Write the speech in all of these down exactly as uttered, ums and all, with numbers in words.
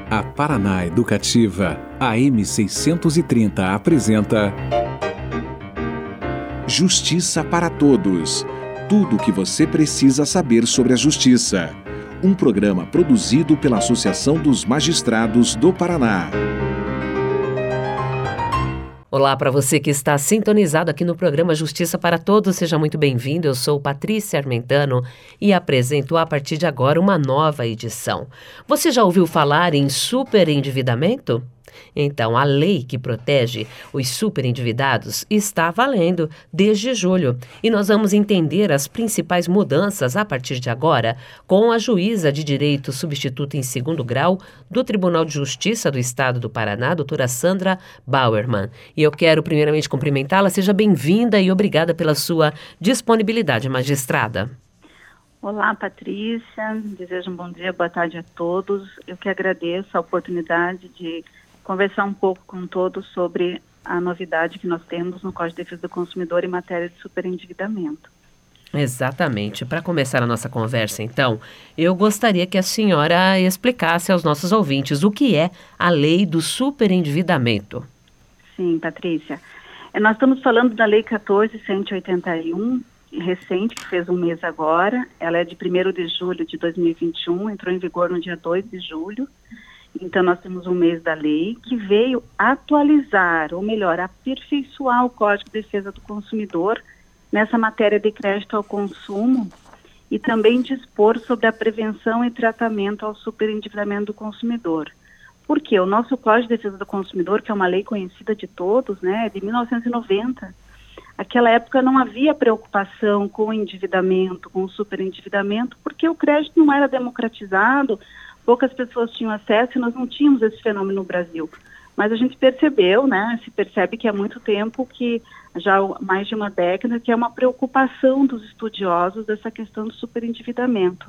A Paraná Educativa, A M seiscentos e trinta apresenta Justiça para Todos. Tudo o que você precisa saber sobre a justiça. Um programa produzido pela Associação dos Magistrados do Paraná. Olá para você que está sintonizado aqui no programa Justiça para Todos, seja muito bem-vindo. Eu sou Patrícia Armentano e apresento a partir de agora uma nova edição. Você já ouviu falar em superendividamento? Então, a lei que protege os superendividados está valendo desde julho e nós vamos entender as principais mudanças a partir de agora com a juíza de direito substituta em segundo grau do Tribunal de Justiça do Estado do Paraná, doutora Sandra Bauerman. E eu quero primeiramente cumprimentá-la. Seja bem-vinda e obrigada pela sua disponibilidade, magistrada. Olá, Patrícia. Desejo um bom dia, boa tarde a todos. Eu que agradeço a oportunidade de conversar um pouco com todos sobre a novidade que nós temos no Código de Defesa do Consumidor em matéria de superendividamento. Exatamente. Para começar a nossa conversa, então, eu gostaria que a senhora explicasse aos nossos ouvintes o que é a lei do superendividamento. Sim, Patrícia. Nós estamos falando da Lei quatorze mil cento e oitenta e um, recente, que fez um mês agora. Ela é de primeiro de julho de dois mil e vinte e um, entrou em vigor no dia dois de julho. Então, nós temos um mês da lei que veio atualizar, ou melhor, aperfeiçoar o Código de Defesa do Consumidor nessa matéria de crédito ao consumo e também dispor sobre a prevenção e tratamento ao superendividamento do consumidor. Por quê? O nosso Código de Defesa do Consumidor, que é uma lei conhecida de todos, né, é de mil novecentos e noventa. Naquela época não havia preocupação com o endividamento, com o superendividamento, porque o crédito não era democratizado, poucas pessoas tinham acesso e nós não tínhamos esse fenômeno no Brasil. Mas a gente percebeu, né, se percebe que há muito tempo, que já há mais de uma década, que é uma preocupação dos estudiosos dessa questão do superendividamento.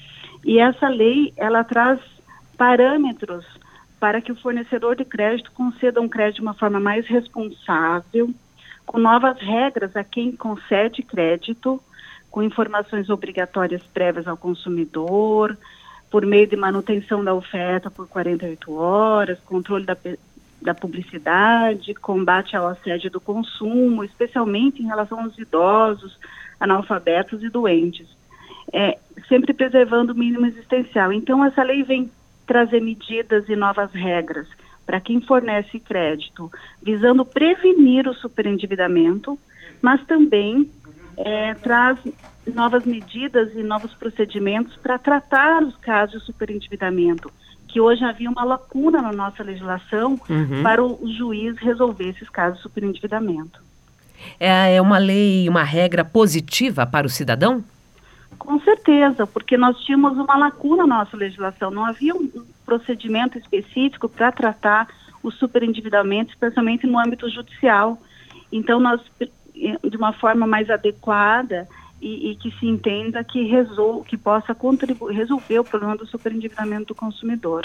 E essa lei, ela traz parâmetros para que o fornecedor de crédito conceda um crédito de uma forma mais responsável, com novas regras a quem concede crédito, com informações obrigatórias prévias ao consumidor, por meio de manutenção da oferta por quarenta e oito horas, controle da, da publicidade, combate ao assédio do consumo, especialmente em relação aos idosos, analfabetos e doentes, é, sempre preservando o mínimo existencial. Então, essa lei vem trazer medidas e novas regras para quem fornece crédito, visando prevenir o superendividamento, mas também é, traz novas medidas e novos procedimentos para tratar os casos de superendividamento, que hoje havia uma lacuna na nossa legislação uhum. para o juiz resolver esses casos de superendividamento. É uma lei, uma regra positiva para o cidadão? Com certeza, porque nós tínhamos uma lacuna na nossa legislação, não havia um procedimento específico para tratar o superendividamento, especialmente no âmbito judicial. Então, nós, de uma forma mais adequada, E, e que se entenda que, resol, que possa contribuir, resolver o problema do superendividamento do consumidor.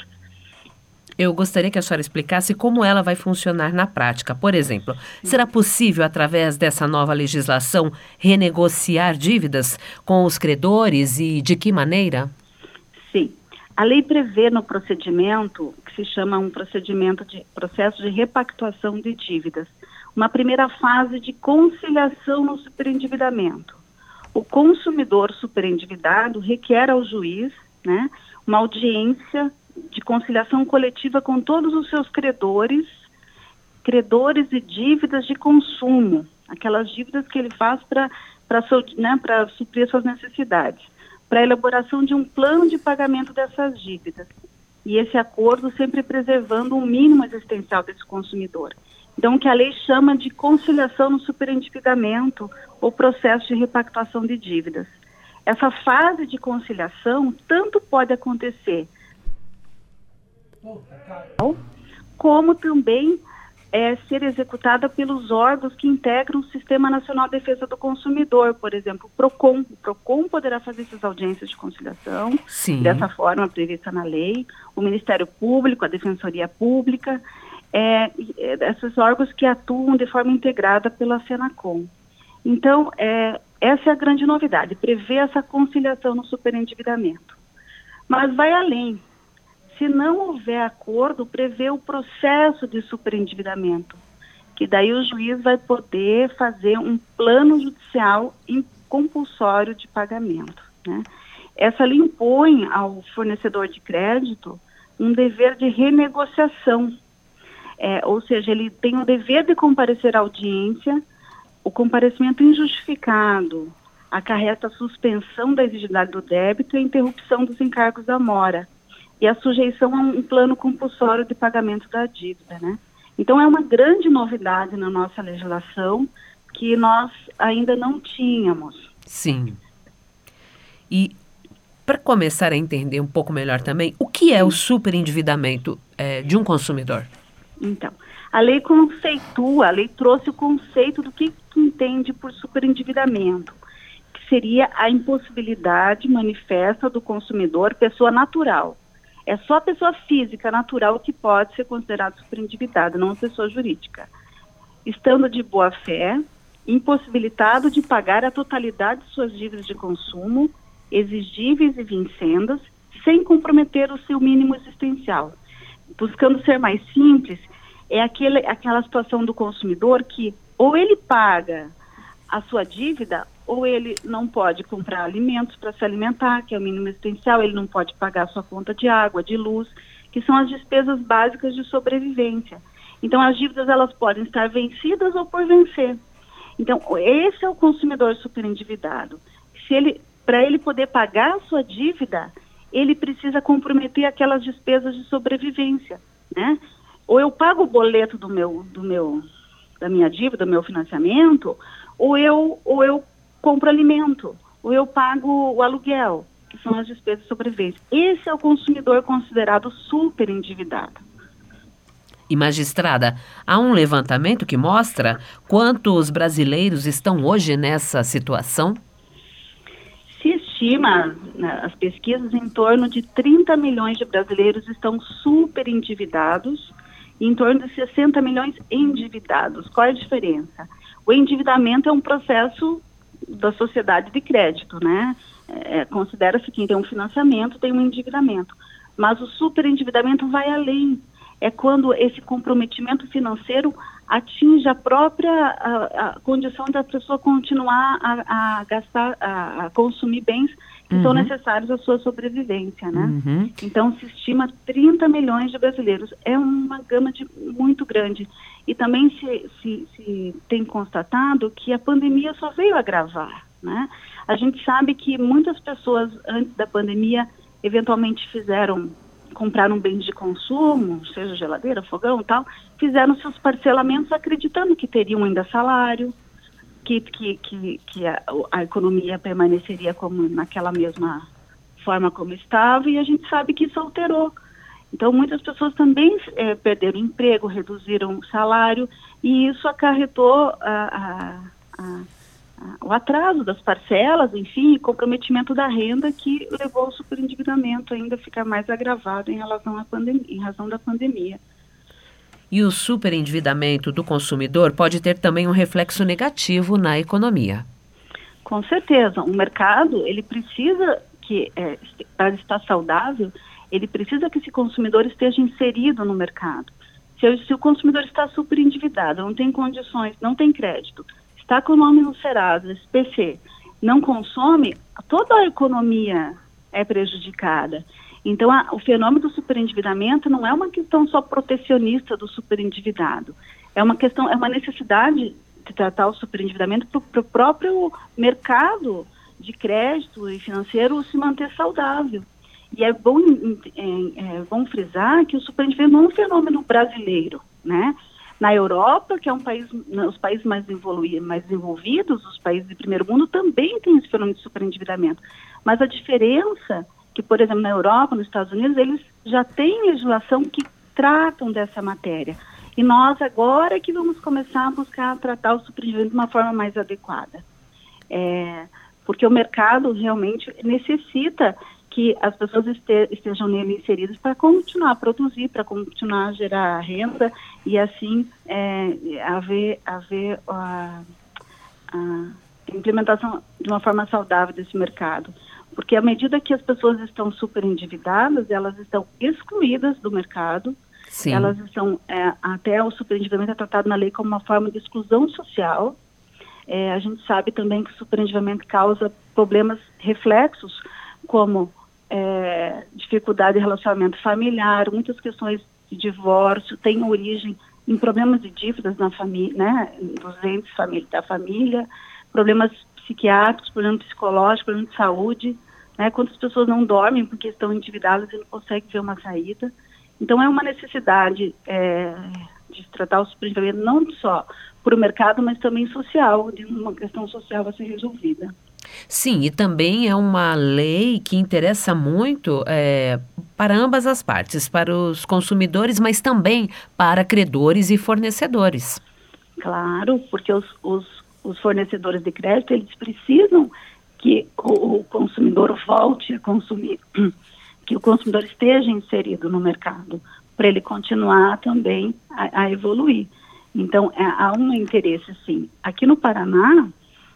Eu gostaria que a senhora explicasse como ela vai funcionar na prática. Por exemplo, Sim. será possível, através dessa nova legislação, renegociar dívidas com os credores e de que maneira? Sim. A lei prevê no procedimento, que se chama um procedimento de processo de repactuação de dívidas, uma primeira fase de conciliação no superendividamento. O consumidor superendividado requer ao juiz, né, uma audiência de conciliação coletiva com todos os seus credores, credores e dívidas de consumo, aquelas dívidas que ele faz para né, para suprir suas necessidades, para a elaboração de um plano de pagamento dessas dívidas. E esse acordo sempre preservando um mínimo existencial desse consumidor. Então, o que a lei chama de conciliação no superendividamento ou processo de repactuação de dívidas. Essa fase de conciliação tanto pode acontecer como também é, ser executada pelos órgãos que integram o Sistema Nacional de Defesa do Consumidor, por exemplo, o PROCON. O PROCON poderá fazer essas audiências de conciliação, Sim. dessa forma prevista na lei, o Ministério Público, a Defensoria Pública, É, esses órgãos que atuam de forma integrada pela Senacom. Então, é, essa é a grande novidade, prever essa conciliação no superendividamento. Mas vai além. Se não houver acordo, prevê o processo de superendividamento, que daí o juiz vai poder fazer um plano judicial compulsório de pagamento, né? Essa lei impõe ao fornecedor de crédito um dever de renegociação, é, ou seja, ele tem o dever de comparecer à audiência. O comparecimento injustificado acarreta a suspensão da exigibilidade do débito e a interrupção dos encargos da mora e a sujeição a um plano compulsório de pagamento da dívida, né? Então, é uma grande novidade na nossa legislação que nós ainda não tínhamos. Sim. E, para começar a entender um pouco melhor também, o que é o superendividamento é, de um consumidor? Então, a lei conceitua, a lei trouxe o conceito do que, que entende por superendividamento, que seria a impossibilidade manifesta do consumidor, pessoa natural. É só a pessoa física natural que pode ser considerada superendividada, não a pessoa jurídica. Estando de boa fé, impossibilitado de pagar a totalidade de suas dívidas de consumo, exigíveis e vincendas, sem comprometer o seu mínimo existencial. Buscando ser mais simples, é aquele, aquela situação do consumidor que ou ele paga a sua dívida, ou ele não pode comprar alimentos para se alimentar, que é o mínimo existencial, ele não pode pagar a sua conta de água, de luz, que são as despesas básicas de sobrevivência. Então, as dívidas elas podem estar vencidas ou por vencer. Então, esse é o consumidor superendividado. Se ele, para ele poder pagar a sua dívida, ele precisa comprometer aquelas despesas de sobrevivência, né? Ou eu pago o boleto do meu, do meu, da minha dívida, do meu financiamento, ou eu, ou eu compro alimento, ou eu pago o aluguel, que são as despesas de sobrevivência. Esse é o consumidor considerado superendividado. E, magistrada, há um levantamento que mostra quantos brasileiros estão hoje nessa situação? Se estima, né, as pesquisas, em torno de trinta milhões de brasileiros estão superendividados e em torno de sessenta milhões endividados. Qual é a diferença? O endividamento é um processo da sociedade de crédito, né? É, considera-se que quem tem um financiamento tem um endividamento. Mas o superendividamento vai além. É quando esse comprometimento financeiro atinge a própria a, a condição da pessoa continuar a, a gastar, a, a consumir bens que uhum. são necessários à sua sobrevivência, né? Uhum. Então, se estima trinta milhões de brasileiros. É uma gama de, muito grande. E também se, se, se tem constatado que a pandemia só veio agravar, né? A gente sabe que muitas pessoas, antes da pandemia, eventualmente fizeram... compraram bens de consumo, seja geladeira, fogão e tal, fizeram seus parcelamentos acreditando que teriam ainda salário, que, que, que, que a, a economia permaneceria como naquela mesma forma como estava, e a gente sabe que isso alterou. Então, muitas pessoas também é, perderam emprego, reduziram o salário, e isso acarretou a, a, a o atraso das parcelas, enfim, comprometimento da renda, que levou ao superendividamento ainda a ficar mais agravado em relação à pandemia, em razão da pandemia. E o superendividamento do consumidor pode ter também um reflexo negativo na economia. Com certeza. O mercado, ele precisa que, é, para estar saudável, ele precisa que esse consumidor esteja inserido no mercado. Se, se o consumidor está superendividado, não tem condições, não tem crédito, está com o nome no Serasa, S P C, não consome, toda a economia é prejudicada. Então, a, o fenômeno do superendividamento não é uma questão só protecionista do superendividado. É uma questão, é uma necessidade de tratar o superendividamento para o próprio mercado de crédito e financeiro se manter saudável. E é bom, é, é bom frisar que o superendividamento não é um fenômeno brasileiro, né? Na Europa, que é um país, os países mais, mais desenvolvidos, os países de primeiro mundo, também tem esse fenômeno de superendividamento. Mas a diferença que, por exemplo, na Europa, nos Estados Unidos, eles já têm legislação que tratam dessa matéria. E nós agora é que vamos começar a buscar tratar o superendividamento de uma forma mais adequada. É, porque o mercado realmente necessita que as pessoas este, estejam nele inseridas para continuar a produzir, para continuar a gerar renda e assim é, haver, haver a, a implementação de uma forma saudável desse mercado. Porque à medida que as pessoas estão super endividadas, elas estão excluídas do mercado. Sim. Elas estão, é, até o superendividamento é tratado na lei como uma forma de exclusão social. É, a gente sabe também que o superendividamento causa problemas reflexos, como é, dificuldade de relacionamento familiar, muitas questões de divórcio, tem origem em problemas de dívidas na família, né, dos entes famí- da família, problemas psiquiátricos, problemas psicológicos, problemas de saúde, né, quantas pessoas não dormem porque estão endividadas e não conseguem ver uma saída. Então, é uma necessidade é, de tratar o superendividamento não só para o mercado, mas também social, de uma questão social a ser resolvida. Sim, e também é uma lei que interessa muito é, para ambas as partes, para os consumidores, mas também para credores e fornecedores. Claro, porque os, os, os fornecedores de crédito, eles precisam que o, o consumidor volte a consumir, que o consumidor esteja inserido no mercado, para ele continuar também a, a evoluir. Então, é, há um interesse, sim. Aqui no Paraná,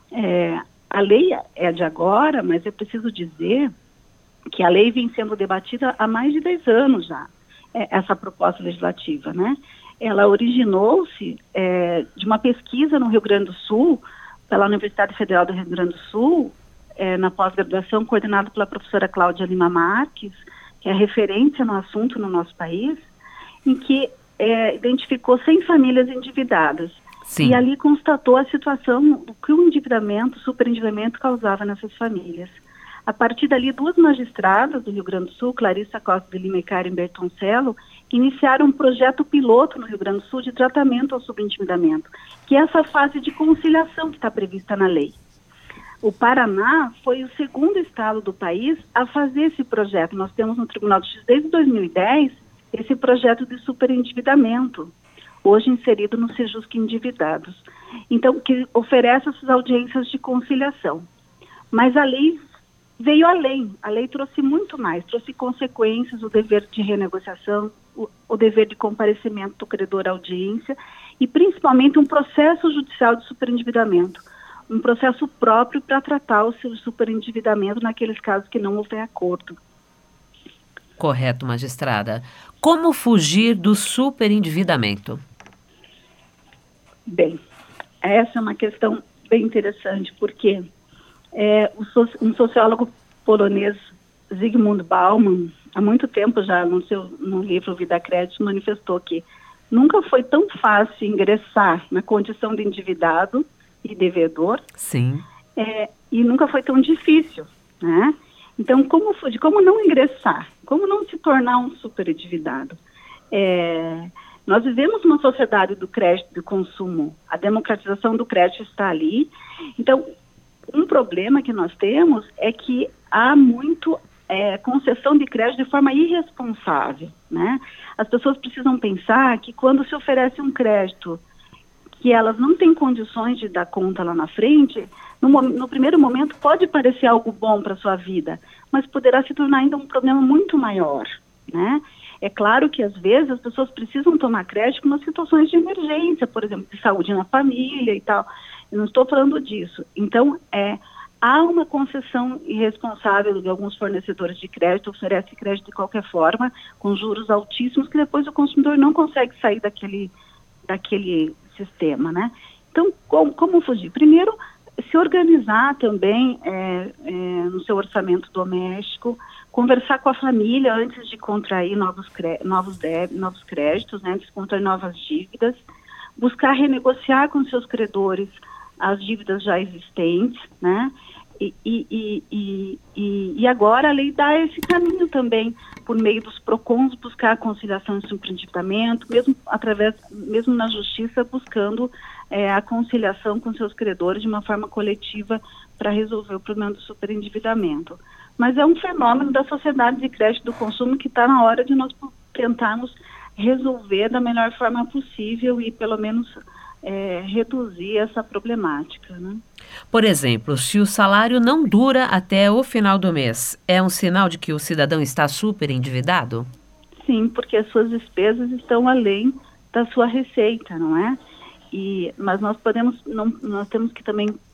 é, a lei é de agora, mas é preciso dizer que a lei vem sendo debatida há mais de dez anos já, é, essa proposta legislativa, né? Ela originou-se é, de uma pesquisa no Rio Grande do Sul, pela Universidade Federal do Rio Grande do Sul, é, na pós-graduação, coordenada pela professora Cláudia Lima Marques, que é referência no assunto no nosso país, em que é, identificou cem famílias endividadas. Sim. E ali constatou a situação do que o endividamento, o superendividamento causava nessas famílias. A partir dali, duas magistradas do Rio Grande do Sul, Clarissa Costa de Lima e Karen Bertoncello, iniciaram um projeto piloto no Rio Grande do Sul de tratamento ao superendividamento, que é essa fase de conciliação que está prevista na lei. O Paraná foi o segundo estado do país a fazer esse projeto. Nós temos no Tribunal de Justiça, desde dois mil e dez, esse projeto de superendividamento, hoje inserido no Sejusc Endividados. Então, que oferece essas audiências de conciliação. Mas a lei veio além, a lei trouxe muito mais, trouxe consequências, o dever de renegociação, o, o dever de comparecimento do credor à audiência e principalmente um processo judicial de superendividamento, um processo próprio para tratar o seu superendividamento naqueles casos que não houver acordo. Correto, magistrada. Como fugir do superendividamento? Bem, essa é uma questão bem interessante, porque é, um sociólogo polonês, Zygmunt Bauman, há muito tempo já no seu no livro Vida Crédito, manifestou que nunca foi tão fácil ingressar na condição de endividado e devedor. Sim. É, e nunca foi tão difícil, né? Então, como fugir? Como não ingressar? Como não se tornar um superendividado? É, nós vivemos uma sociedade do crédito e do consumo. A democratização do crédito está ali. Então, um problema que nós temos é que há muito é, concessão de crédito de forma irresponsável, né? As pessoas precisam pensar que quando se oferece um crédito que elas não têm condições de dar conta lá na frente, no, no primeiro momento pode parecer algo bom para a sua vida, mas poderá se tornar ainda um problema muito maior, né? É claro que às vezes as pessoas precisam tomar crédito nas situações de emergência, por exemplo, de saúde na família e tal. Eu não estou falando disso. Então, é, há uma concessão irresponsável de alguns fornecedores de crédito, oferece crédito de qualquer forma, com juros altíssimos, que depois o consumidor não consegue sair daquele, daquele sistema, né? Então, como, como fugir? Primeiro, se organizar também é, é, no seu orçamento doméstico, conversar com a família antes de contrair novos, cré- novos, dé- novos créditos, né, antes de contrair novas dívidas, buscar renegociar com seus credores as dívidas já existentes, né? E, e, e, e, e, e agora a lei dá esse caminho também, por meio dos PROCONs, buscar a conciliação e superendividamento, mesmo através, mesmo na justiça, buscando é, a conciliação com seus credores de uma forma coletiva para resolver o problema do superendividamento. Mas é um fenômeno da sociedade de crédito do consumo que está na hora de nós tentarmos resolver da melhor forma possível e pelo menos é, reduzir essa problemática, né? Por exemplo, se o salário não dura até o final do mês, é um sinal de que o cidadão está super endividado? Sim, porque as suas despesas estão além da sua receita, não é? E, mas nós podemos, não, nós temos que também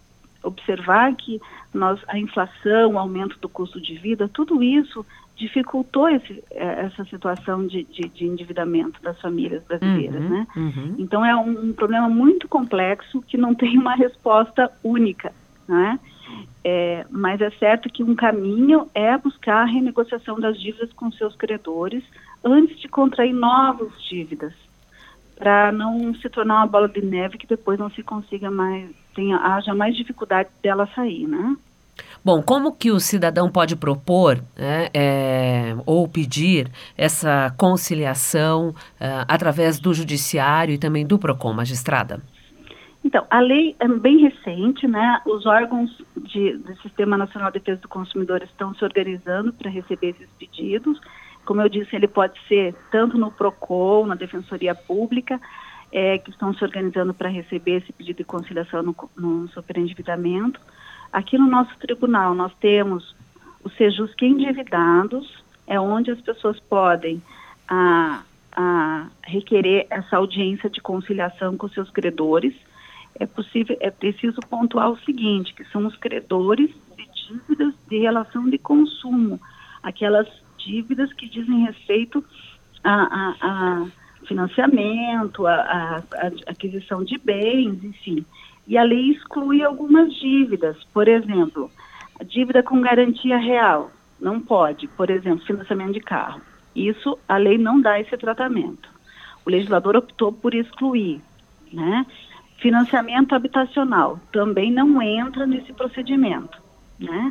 observar que nós, a inflação, o aumento do custo de vida, tudo isso dificultou esse, essa situação de, de, de endividamento das famílias brasileiras, uhum, né? Uhum. Então é um, um problema muito complexo que não tem uma resposta única, né? É, mas é certo que um caminho é buscar a renegociação das dívidas com seus credores antes de contrair novas dívidas, para não se tornar uma bola de neve que depois não se consiga mais, tenha, haja mais dificuldade dela sair, né? Bom, como que o cidadão pode propor, né, é, ou pedir essa conciliação é, através do judiciário e também do PROCON, magistrada? Então, a lei é bem recente, né? Os órgãos de, do Sistema Nacional de Defesa do Consumidor estão se organizando para receber esses pedidos. Como eu disse, ele pode ser tanto no PROCON, na Defensoria Pública, é, que estão se organizando para receber esse pedido de conciliação no, no superendividamento. Aqui no nosso tribunal nós temos o Sejusc Endividados, é onde as pessoas podem a, a, requerer essa audiência de conciliação com seus credores. É possível, é preciso pontuar o seguinte, que são os credores de dívidas de relação de consumo, aquelas dívidas que dizem respeito a, a, a financiamento, a, a, a aquisição de bens, enfim. E a lei exclui algumas dívidas, por exemplo, a dívida com garantia real, não pode, por exemplo, financiamento de carro. Isso, a lei não dá esse tratamento. O legislador optou por excluir, né? Financiamento habitacional também não entra nesse procedimento, né?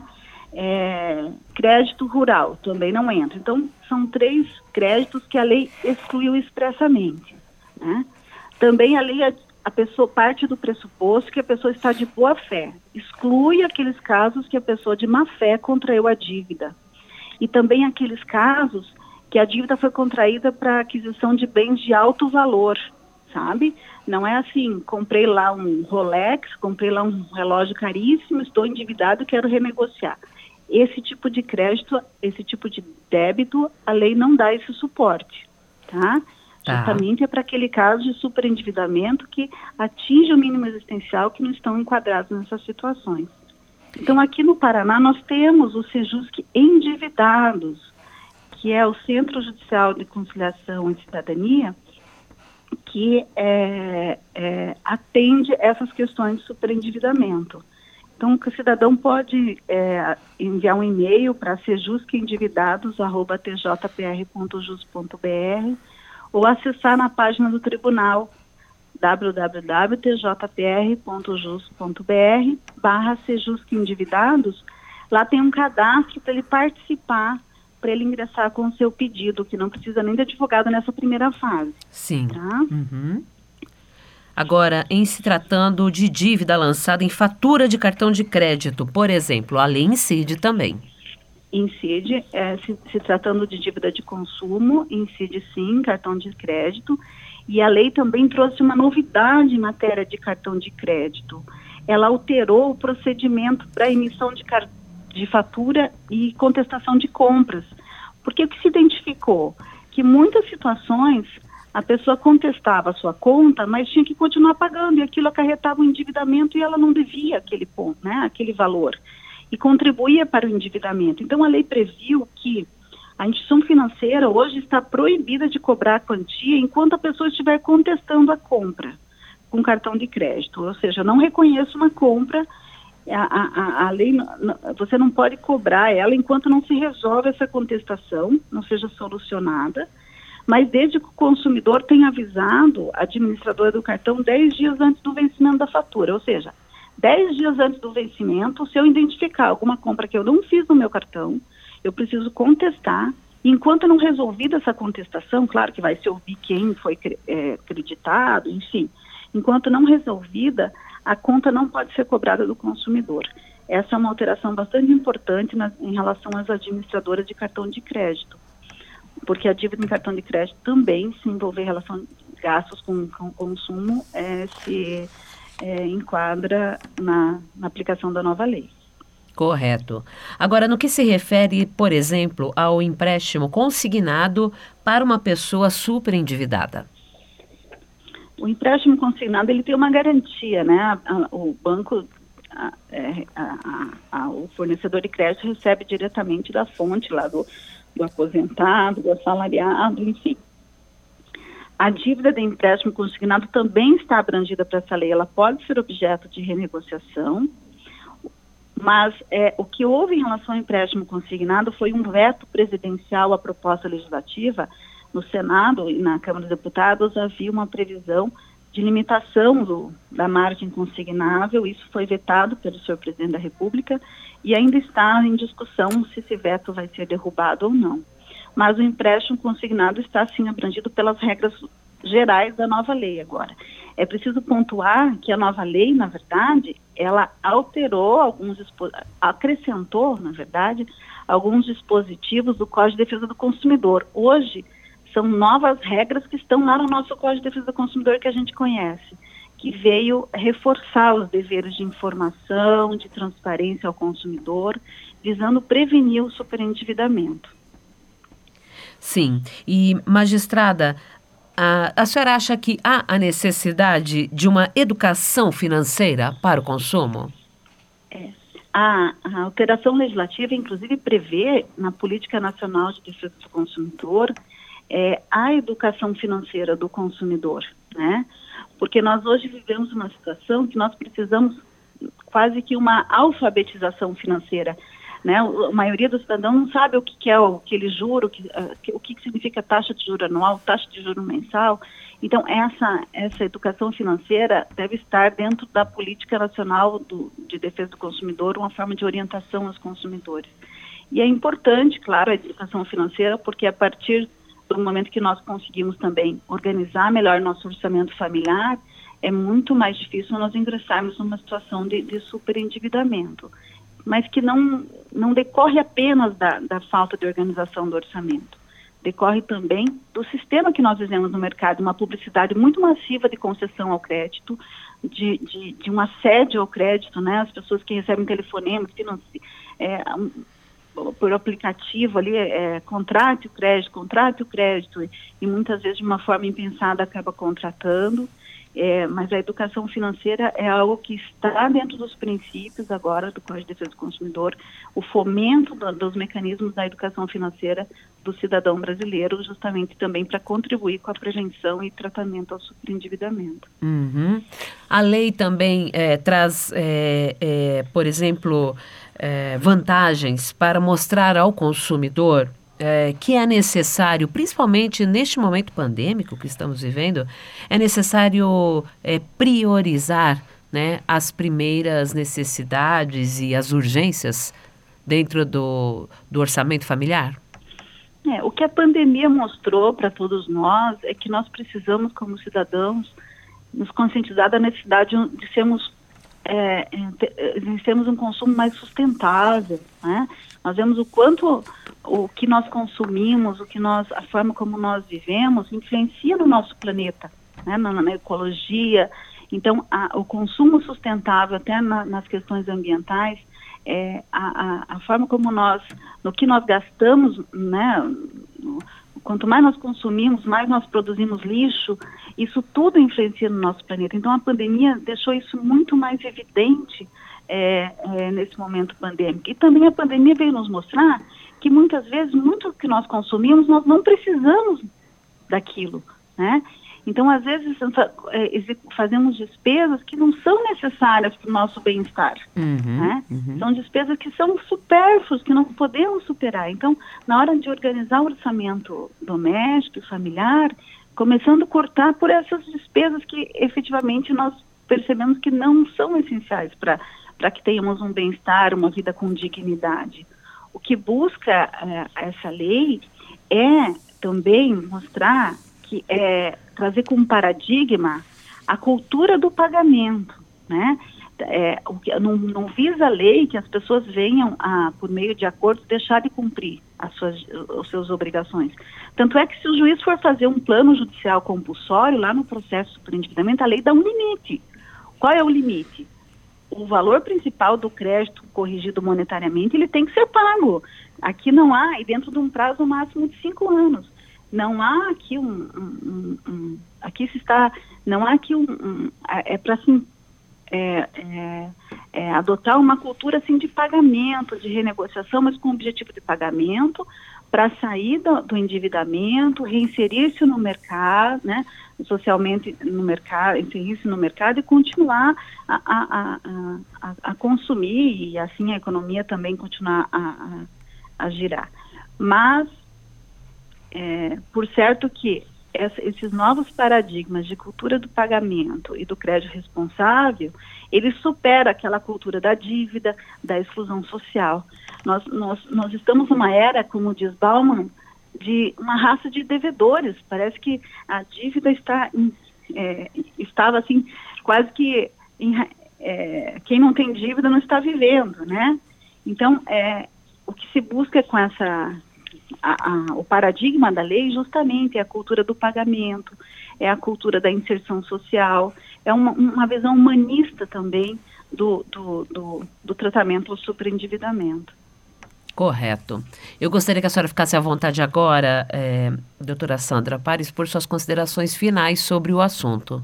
É, crédito rural também não entra. Então, são três créditos que a lei excluiu expressamente, né? Também a lei, a, a pessoa parte do pressuposto que a pessoa está de boa fé, exclui aqueles casos que a pessoa de má fé contraiu a dívida. E também aqueles casos que a dívida foi contraída para aquisição de bens de alto valor, sabe? Não é assim, comprei lá um Rolex, comprei lá um relógio caríssimo, estou endividado e quero renegociar. Esse tipo de crédito, esse tipo de débito, a lei não dá esse suporte, tá? Tá. Justamente é para aquele caso de superendividamento que atinge o mínimo existencial, que não estão enquadrados nessas situações. Então, aqui no Paraná, nós temos o Sejusc Endividados, que é o Centro Judicial de Conciliação e Cidadania, que é, é, atende essas questões de superendividamento. Então, o cidadão pode é, enviar um e-mail para sejusc endividados arroba t j p r ponto jus ponto b r ou acessar na página do tribunal w w w ponto t j p r ponto jus ponto b r barra sejusc endividados. Lá tem um cadastro para ele participar, para ele ingressar com o seu pedido, que não precisa nem de advogado nessa primeira fase. Sim. Tá? Uhum. Agora, em se tratando de dívida lançada em fatura de cartão de crédito, por exemplo, a lei incide também. Incide, é, se, se tratando de dívida de consumo, incide sim, cartão de crédito. E a lei também trouxe uma novidade em matéria de cartão de crédito. Ela alterou o procedimento para emissão de cartão de fatura e contestação de compras. Porque o que se identificou? Que muitas situações a pessoa contestava a sua conta, mas tinha que continuar pagando, e aquilo acarretava um endividamento e ela não devia aquele ponto, né, aquele valor, e contribuía para o endividamento. Então a lei previu que a instituição financeira hoje está proibida de cobrar a quantia enquanto a pessoa estiver contestando a compra com cartão de crédito, ou seja, não reconheço uma compra. A, a, a lei, você não pode cobrar ela enquanto não se resolve essa contestação, não seja solucionada, mas desde que o consumidor tenha avisado a administradora do cartão dez dias antes do vencimento da fatura, ou seja, dez dias antes do vencimento, se eu identificar alguma compra que eu não fiz no meu cartão, eu preciso contestar, e enquanto não resolvida essa contestação, claro que vai se ouvir quem foi é, creditado, enfim, enquanto não resolvida, a conta não pode ser cobrada do consumidor. Essa é uma alteração bastante importante na, em relação às administradoras de cartão de crédito, porque a dívida em cartão de crédito também, se envolver em relação a gastos com, com consumo, é, se é, enquadra na, na aplicação da nova lei. Correto. Agora, no que se refere, por exemplo, ao empréstimo consignado para uma pessoa superendividada? O empréstimo consignado, ele tem uma garantia, né? O banco a, a, a, o fornecedor de crédito recebe diretamente da fonte lá do, do aposentado, do assalariado, enfim. A dívida de empréstimo consignado também está abrangida para essa lei, ela pode ser objeto de renegociação, mas é, o que houve em relação ao empréstimo consignado foi um veto presidencial à proposta legislativa. No Senado e na Câmara dos Deputados havia uma previsão de limitação do, da margem consignável, isso foi vetado pelo senhor presidente da República e ainda está em discussão se esse veto vai ser derrubado ou não. Mas o empréstimo consignado está, sim, abrangido pelas regras gerais da nova lei agora. É preciso pontuar que a nova lei, na verdade, ela alterou alguns, acrescentou, na verdade, alguns dispositivos do Código de Defesa do Consumidor. Hoje, são novas regras que estão lá no nosso Código de Defesa do Consumidor que a gente conhece, que veio reforçar os deveres de informação, de transparência ao consumidor, visando prevenir o superendividamento. Sim, e magistrada, a, a senhora acha que há a necessidade de uma educação financeira para o consumo? É. A, a alteração legislativa, inclusive, prevê na Política Nacional de Defesa do Consumidor é, a educação financeira do consumidor, né? Porque nós hoje vivemos uma situação que nós precisamos quase que uma alfabetização financeira. Né? A maioria dos cidadãos não sabe o que, que é o, aquele juro, que, uh, que, o que, que significa taxa de juro anual, taxa de juro mensal. Então, essa, essa educação financeira deve estar dentro da Política Nacional do, de Defesa do Consumidor, uma forma de orientação aos consumidores. E é importante, claro, a educação financeira, porque a partir do momento que nós conseguimos também organizar melhor nosso orçamento familiar, é muito mais difícil nós ingressarmos numa situação de, de superendividamento, mas que não, não decorre apenas da, da falta de organização do orçamento. Decorre também do sistema que nós vivemos no mercado, uma publicidade muito massiva de concessão ao crédito, de, de, de um assédio ao crédito, né? As pessoas que recebem telefonemas, financi- é, por aplicativo ali, é, contrate o crédito, contrate o crédito, e, e muitas vezes de uma forma impensada acaba contratando. É, mas a educação financeira é algo que está dentro dos princípios agora do Código de Defesa do Consumidor, o fomento do, dos mecanismos da educação financeira do cidadão brasileiro, justamente também para contribuir com a prevenção e tratamento ao superendividamento. Uhum. A lei também é, traz, é, é, por exemplo, é, vantagens para mostrar ao consumidor É, que é necessário, principalmente neste momento pandêmico que estamos vivendo, é necessário é, priorizar, né, as primeiras necessidades e as urgências dentro do, do orçamento familiar? É, o que a pandemia mostrou para todos nós é que nós precisamos, como cidadãos, nos conscientizar da necessidade de sermos, é, de termos um consumo mais sustentável, né? Nós vemos o quanto o que nós consumimos, o que nós, a forma como nós vivemos, influencia no nosso planeta, né? na, na ecologia. Então, a, o consumo sustentável, até na, nas questões ambientais, é, a, a, a forma como nós, no que nós gastamos, né? No, quanto mais nós consumimos, mais nós produzimos lixo, isso tudo influencia no nosso planeta. Então, a pandemia deixou isso muito mais evidente é, é, nesse momento pandêmico. E também a pandemia veio nos mostrar que muitas vezes, muito que nós consumimos, nós não precisamos daquilo, né? Então, às vezes, fazemos despesas que não são necessárias para o nosso bem-estar, uhum, né? Uhum. São despesas que são supérfluas, que não podemos superar. Então, na hora de organizar o orçamento doméstico e familiar, começando a cortar por essas despesas que efetivamente nós percebemos que não são essenciais para para que tenhamos um bem-estar, uma vida com dignidade. O que busca é, essa lei é também mostrar que é trazer como paradigma a cultura do pagamento, né? É, não, não visa a lei que as pessoas venham, a, por meio de acordos, deixar de cumprir as suas, as suas obrigações. Tanto é que se o juiz for fazer um plano judicial compulsório, lá no processo de superendividamento, a lei dá um limite. Qual é o limite? O valor principal do crédito corrigido monetariamente, ele tem que ser pago. Aqui não há, e dentro de um prazo máximo de cinco anos. Não há aqui um, um, um, um aqui se está, não há aqui um, um é para assim, é, é, é, adotar uma cultura assim, de pagamento, de renegociação, mas com o objetivo de pagamento, para sair do, do endividamento, reinserir-se no mercado, né, socialmente no mercado, inserir-se no mercado e continuar a, a, a, a, a consumir e assim a economia também continuar a, a, a girar. Mas, é, por certo que essa, esses novos paradigmas de cultura do pagamento e do crédito responsável, ele supera aquela cultura da dívida, da exclusão social. Nós, nós, nós estamos numa era, como diz Bauman, de uma raça de devedores. Parece que a dívida está em, é, estava assim, quase que em, é, quem não tem dívida não está vivendo, né? Então, é, o que se busca com essa a, a, o paradigma da lei justamente é a cultura do pagamento, é a cultura da inserção social, é uma, uma visão humanista também do, do, do, do tratamento ao superendividamento. Correto. Eu gostaria que a senhora ficasse à vontade agora, é, doutora Sandra, para expor suas considerações finais sobre o assunto.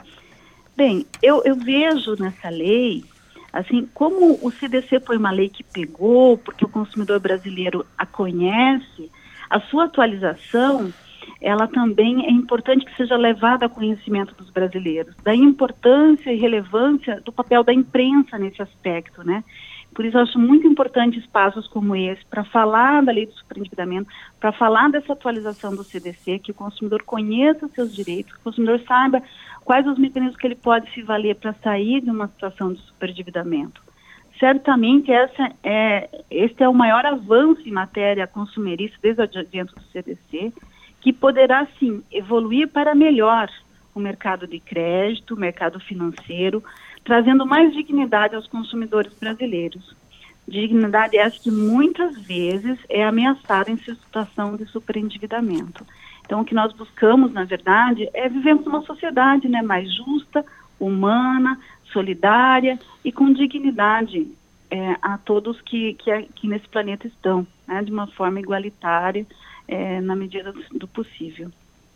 Bem, eu, eu vejo nessa lei, assim, como o C D C foi uma lei que pegou, porque o consumidor brasileiro a conhece, a sua atualização, ela também é importante que seja levada a conhecimento dos brasileiros, da importância e relevância do papel da imprensa nesse aspecto, né? Por isso eu acho muito importante espaços como esse, para falar da lei do superendividamento, para falar dessa atualização do C D C, que o consumidor conheça os seus direitos, que o consumidor saiba quais os mecanismos que ele pode se valer para sair de uma situação de superendividamento. Certamente essa é, este é o maior avanço em matéria consumerista desde o advento do C D C, que poderá, sim, evoluir para melhor o mercado de crédito, o mercado financeiro, trazendo mais dignidade aos consumidores brasileiros. Dignidade essa que muitas vezes é ameaçada em situação de superendividamento. Então, o que nós buscamos, na verdade, é vivermos uma sociedade, né, mais justa, humana, solidária e com dignidade é, a todos que, que, que nesse planeta estão, né, de uma forma igualitária, é, na medida do, do possível.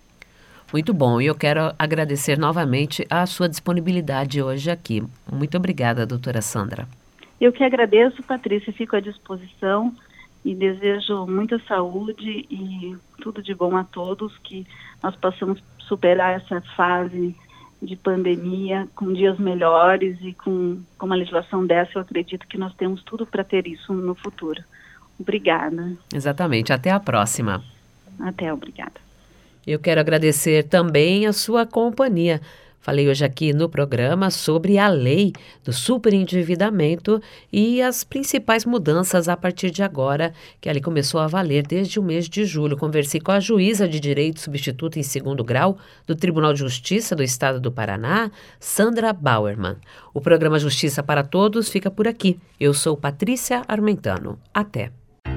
Muito bom, e eu quero agradecer novamente a sua disponibilidade hoje aqui. Muito obrigada, doutora Sandra. Eu que agradeço, Patrícia, fico à disposição e desejo muita saúde e tudo de bom a todos, que nós possamos superar essa fase de pandemia com dias melhores e com, com uma legislação dessa, eu acredito que nós temos tudo para ter isso no futuro. Obrigada. Exatamente, até a próxima. Até, obrigada. Eu quero agradecer também a sua companhia. Falei hoje aqui no programa sobre a lei do superendividamento e as principais mudanças a partir de agora, que ali começou a valer desde o mês de julho. Conversei com a juíza de direito substituta em segundo grau do Tribunal de Justiça do Estado do Paraná, Sandra Bauerman. O programa Justiça para Todos fica por aqui. Eu sou Patrícia Armentano. Até.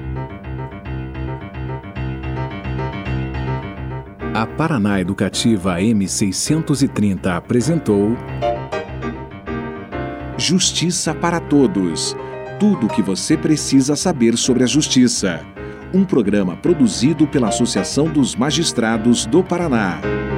A Paraná Educativa M seiscentos e trinta apresentou Justiça para Todos. Tudo o que você precisa saber sobre a justiça. Um programa produzido pela Associação dos Magistrados do Paraná.